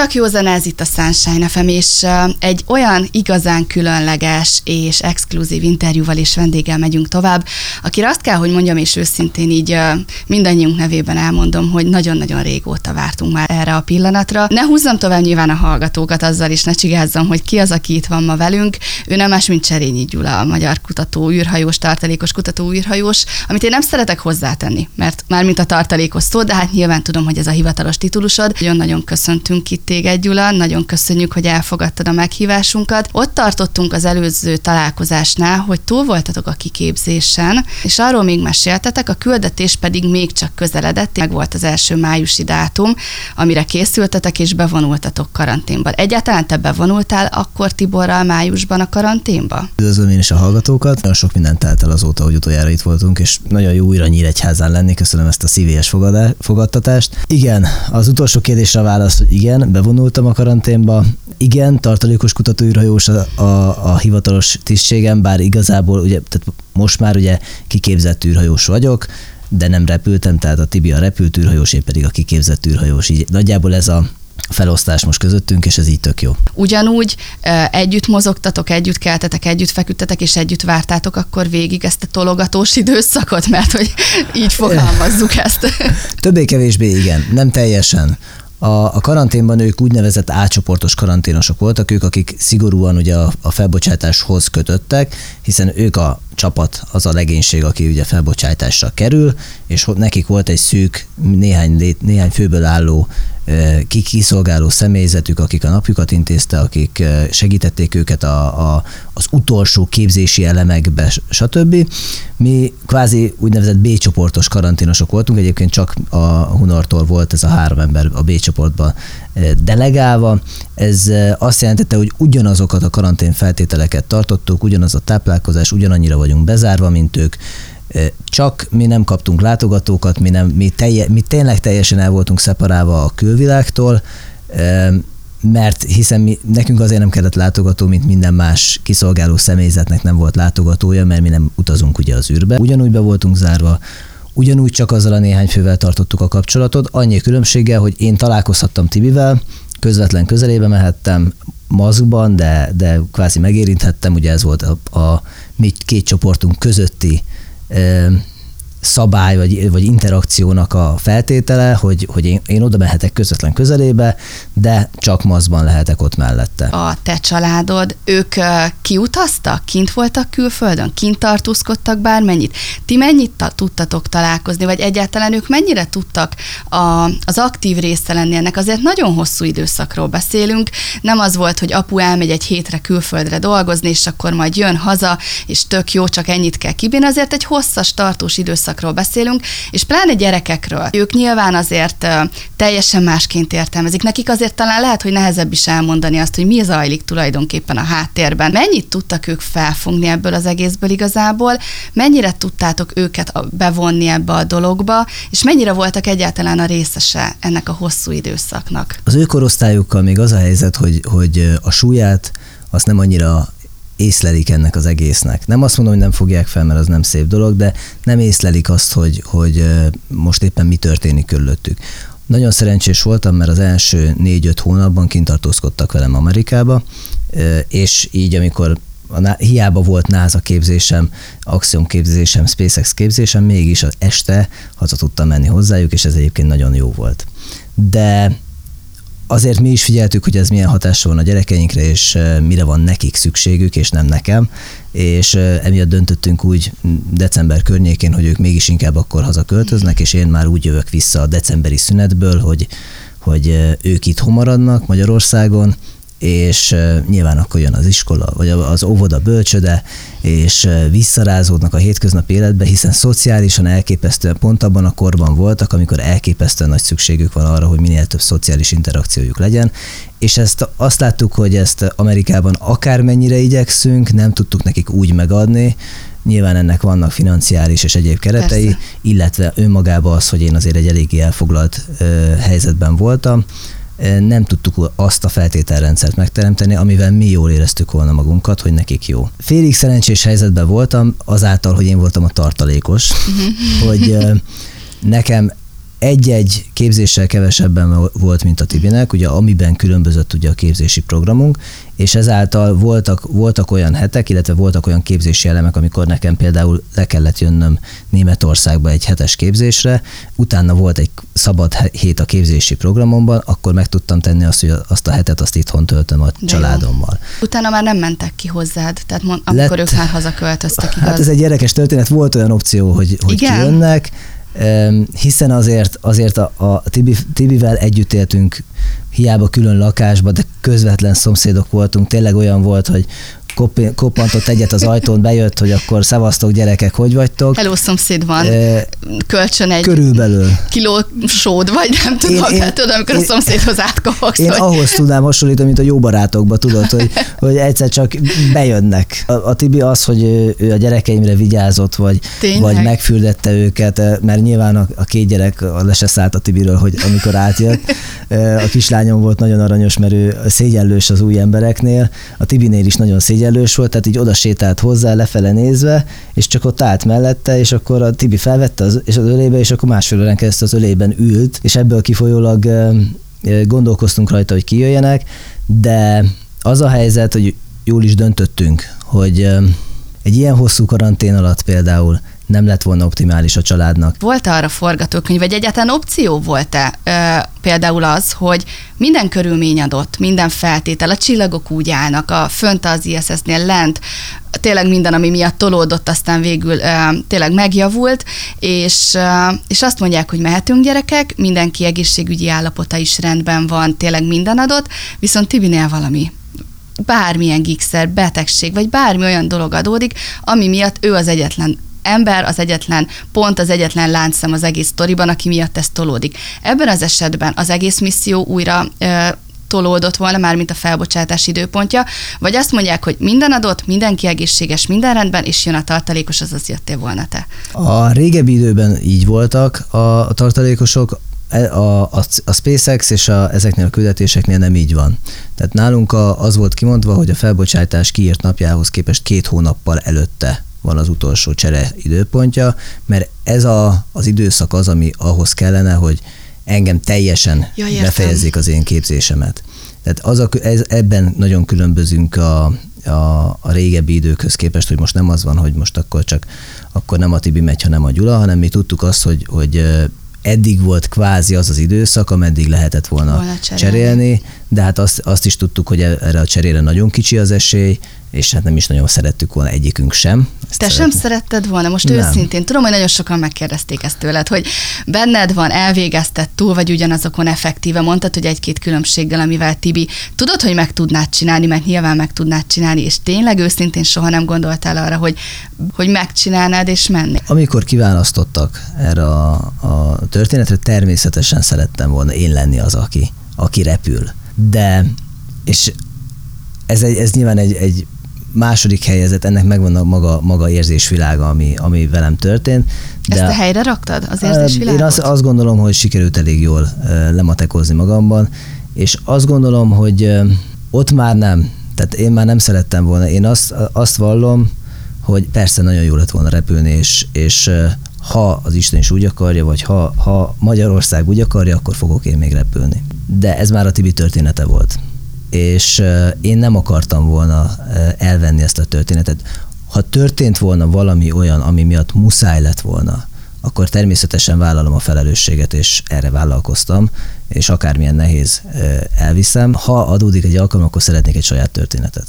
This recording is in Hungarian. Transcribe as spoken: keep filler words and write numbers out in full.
Csak józan, ez itt a Sunshine ef em, és egy olyan igazán különleges és exkluzív interjúval és vendéggel megyünk tovább, akire azt kell, hogy mondjam, és őszintén így mindannyiunk nevében elmondom, hogy nagyon-nagyon régóta vártunk már erre a pillanatra. Ne húzzam tovább nyilván a hallgatókat azzal, és ne csigázzam, hogy ki az, aki itt van ma velünk. Ő nem más, mint Cserényi Gyula, a magyar kutató, űrhajós, tartalékos kutató űrhajós, amit én nem szeretek hozzátenni, mert már mint a tartalékos szó, de hát nyilván tudom, hogy ez a hivatalos titulusod. Nagyon-nagyon köszöntünk itt téged, Gyula, nagyon köszönjük, hogy elfogadtad a meghívásunkat. Ott tartottunk az előző találkozásnál, hogy túl voltatok a kiképzésen, és arról még meséltetek, a küldetés pedig még csak közeledett, meg volt az első májusi dátum, amire készültetek, és bevonultatok karanténba. Egyáltalán te bevonultál akkor Tiborral májusban a karanténba? Üdvözlöm én is a hallgatókat. Nagyon sok mindent telt el azóta, hogy utoljára itt voltunk, és nagyon jó újra Nyíregyházán lenni. Köszönöm ezt a szívélyes fogadtatást. Igen, az utolsó kérdésre a válasz, hogy igen, bevonultam a karanténba. Igen, tartalékos kutató űrhajós a, a, a hivatalos tisztségem, bár igazából ugye, tehát most már ugye kiképzett űrhajós vagyok, de nem repültem, tehát a Tibi a repült űrhajós, én pedig a kiképzett űrhajós. Így nagyjából ez a felosztás most közöttünk, és ez így tök jó. Ugyanúgy együtt mozogtatok, együtt keltetek, együtt feküdtetek, és együtt vártátok akkor végig ezt a tologatós időszakot, mert hogy így fogalmazzuk ezt. Többé-kevésbé igen, nem teljesen. A, a karanténban ők úgynevezett A-csoportos karanténosok voltak, ők, akik szigorúan ugye a, a felbocsátáshoz kötöttek, hiszen ők a csapat, az a legénység, aki ugye felbocsátásra kerül, és nekik volt egy szűk, néhány, néhány főből álló kiszolgáló személyzetük, akik a napjukat intézte, akik segítették őket a, a, az utolsó képzési elemekbe, stb. Mi kvázi úgynevezett B-csoportos karanténosok voltunk, egyébként csak a Hunortól volt ez a három ember a B-csoportban delegálva. Ez azt jelentette, hogy ugyanazokat a karantén feltételeket tartottuk, ugyanaz a táplálkozás, ugyanannyira vagyunk bezárva, mint ők, csak mi nem kaptunk látogatókat, mi, nem, mi, telje, mi tényleg teljesen el voltunk szeparálva a külvilágtól, mert hiszen mi, nekünk azért nem kellett látogató, mint minden más kiszolgáló személyzetnek nem volt látogatója, mert mi nem utazunk ugye az űrbe. Ugyanúgy be voltunk zárva, ugyanúgy csak azzal a néhány fővel tartottuk a kapcsolatot, annyi különbséggel, hogy én találkozhattam Tibivel, közvetlen közelébe mehettem, maszkban, de, de kvázi megérinthettem, ugye ez volt a, a mi két csoportunk közötti szabály vagy, vagy interakciónak a feltétele, hogy, hogy én, én oda mehetek közvetlen közelébe, de csak maszkban lehetek ott mellette. A te családod, ők kiutaztak? Kint voltak külföldön? Kint tartózkodtak bármennyit? Ti mennyit ta- tudtatok találkozni, vagy egyáltalán ők mennyire tudtak a, az aktív része lenni ennek? Azért nagyon hosszú időszakról beszélünk. Nem az volt, hogy apu elmegy egy hétre külföldre dolgozni, és akkor majd jön haza, és tök jó, csak ennyit kell kibírni. Azért egy hosszas, tartós időszakról beszélünk, és pláne gyerekekről. Ők nyilván azért uh, teljesen másként értelmezik. Nekik azért talán lehet, hogy nehezebb is elmondani azt, hogy mi zajlik tulajdonképpen a háttérben. Mennyit tudtak ők felfogni ebből az egészből igazából, mennyire tudtátok őket bevonni ebbe a dologba, és mennyire voltak egyáltalán a részese ennek a hosszú időszaknak? Az ő korosztályukkal még az a helyzet, hogy, hogy a súlyát azt nem annyira észlelik ennek az egésznek. Nem azt mondom, hogy nem fogják fel, mert az nem szép dolog, de nem észlelik azt, hogy, hogy most éppen mi történik körülöttük. Nagyon szerencsés voltam, mert az első négy-öt hónapban kint tartózkodtak velem Amerikába, és így amikor a, hiába volt NASA képzésem, Axiom képzésem, SpaceX képzésem, mégis az este haza tudtam menni hozzájuk, és ez egyébként nagyon jó volt. De azért mi is figyeltük, hogy ez milyen hatással van a gyerekeinkre, és mire van nekik szükségük, és nem nekem, és emiatt döntöttünk úgy december környékén, hogy ők mégis inkább akkor hazaköltöznek, és én már úgy jövök vissza a decemberi szünetből, hogy, hogy ők itthon maradnak Magyarországon, és nyilván akkor jön az iskola, vagy az óvoda, bölcsöde, és visszarázódnak a hétköznapi életbe, hiszen szociálisan elképesztően pont abban a korban voltak, amikor elképesztően nagy szükségük van arra, hogy minél több szociális interakciójuk legyen, és ezt azt láttuk, hogy ezt Amerikában akármennyire igyekszünk, nem tudtuk nekik úgy megadni. Nyilván ennek vannak financiális és egyéb keretei, persze, illetve önmagában az, hogy én azért egy eléggé elfoglalt ö, helyzetben voltam, nem tudtuk azt a feltételrendszert megteremteni, amivel mi jól éreztük volna magunkat, hogy nekik jó. Félig szerencsés helyzetben voltam, azáltal, hogy én voltam a tartalékos, hogy nekem egy-egy képzéssel kevesebben volt, mint a Tibinek, ugye amiben különbözött ugye a képzési programunk, és ezáltal voltak, voltak olyan hetek, illetve voltak olyan képzési elemek, amikor nekem például le kellett jönnöm Németországba egy hetes képzésre, utána volt egy szabad hét a képzési programomban, akkor meg tudtam tenni azt, hogy azt a hetet azt itthon töltöm a De családommal. Jó. Utána már nem mentek ki hozzád, tehát mond, amikor Lett, ők már hazaköltöztek, igaz? Hát ez egy érdekes történet, volt olyan opció, hogy, hogy kijönnek, hiszen azért, azért a, a Tibi, Tibivel együtt éltünk, hiába külön lakásba, de közvetlen szomszédok voltunk. Tényleg olyan volt, hogy koppantott egyet az ajtón, bejött, hogy akkor szevasztok gyerekek, hogy vagytok? Hello, szomszéd van, e, kölcsön egy körülbelül. kiló sód, vagy nem tudom, én, én, tudod, amikor én, a szomszédhoz átkopogsz. Én hogy... ahhoz tudnám hasonlítani, mint a jó barátokba, tudod, hogy, hogy egyszer csak bejönnek. A, a Tibi az, hogy ő, ő a gyerekeimre vigyázott, vagy, vagy megfürdette őket, mert nyilván a, a két gyerek le se szállt a Tibiről, hogy amikor átjött. A kislányom volt nagyon aranyos, mert ő szégyellős az új embereknél, a Tibinél is nagyon szégyellős volt, tehát így oda sétált hozzá, lefele nézve, és csak ott állt mellette, és akkor a Tibi felvette az, és az ölébe, és akkor másfél órán keresztül az ölében ült, és ebből kifolyólag gondolkoztunk rajta, hogy kijöjjenek, de az a helyzet, hogy jól is döntöttünk, hogy egy ilyen hosszú karantén alatt például nem lett volna optimális a családnak. Volt arra forgatókönyv, vagy egyáltalán opció volt-e e, például az, hogy minden körülmény adott, minden feltétel, a csillagok úgy állnak, a fönt az i es es-nél lent, tényleg minden, ami miatt tolódott, aztán végül e, tényleg megjavult, és, e, és azt mondják, hogy mehetünk gyerekek, mindenki egészségügyi állapota is rendben van, tényleg minden adott, viszont Tibinél valami bármilyen gigszer, betegség, vagy bármi olyan dolog adódik, ami miatt ő az egyetlen ember, az egyetlen pont, az egyetlen láncszem az egész sztoriban, aki miatt ez tolódik. Ebben az esetben az egész misszió újra ö, tolódott volna, már mint a felbocsátás időpontja, vagy azt mondják, hogy minden adott, mindenki egészséges, minden rendben, és jön a tartalékos, azaz jöttél volna te. A régebbi időben így voltak a, a tartalékosok, a, a, a SpaceX és a, ezeknél a küldetéseknél nem így van. Tehát nálunk a, az volt kimondva, hogy a felbocsátás kiírt napjához képest két hónappal előtte van az utolsó csere időpontja, mert ez a, az időszak az, ami ahhoz kellene, hogy engem teljesen ja, befejezzék az én képzésemet. Tehát az a, ez, ebben nagyon különbözünk a, a, a régebbi időkhöz képest, hogy most nem az van, hogy most akkor csak akkor nem a Tibi megy, hanem a Gyula, hanem mi tudtuk azt, hogy, hogy eddig volt kvázi az az időszak, ameddig lehetett volna, volna cserélni. cserélni, de hát azt, azt is tudtuk, hogy erre a cserére nagyon kicsi az esély, és hát nem is nagyon szerettük volna egyikünk sem. Ezt Te szeretném. sem szeretted volna? Most nem. Őszintén, tudom, hogy nagyon sokan megkérdezték ezt tőled, hogy benned van, elvégezted, túl vagy ugyanazokon effektíve, mondtad, hogy egy-két különbséggel, amivel Tibi, tudod, hogy meg tudnád csinálni, mert nyilván meg tudnád csinálni, és tényleg őszintén soha nem gondoltál arra, hogy, hogy megcsinálnád és menni. Amikor kiválasztottak erre a, a történetre, természetesen szerettem volna én lenni az, aki, aki repül. De, és ez, egy, ez nyilván egy, egy második helyezett, ennek megvan a maga, maga érzésvilága, ami, ami velem történt. De ezt te helyre raktad, az érzésvilágot? Én azt, azt gondolom, hogy sikerült elég jól lematekozni magamban, és azt gondolom, hogy ott már nem, tehát én már nem szerettem volna. Én azt, azt vallom, hogy persze nagyon jó lett volna repülni, és, és ha az Isten is úgy akarja, vagy ha, ha Magyarország úgy akarja, akkor fogok én még repülni. De ez már a Tibi története volt. És én nem akartam volna elvenni ezt a történetet. Ha történt volna valami olyan, ami miatt muszáj lett volna, akkor természetesen vállalom a felelősséget, és erre vállalkoztam, és akármilyen nehéz elviszem. Ha adódik egy alkalom, akkor szeretnék egy saját történetet.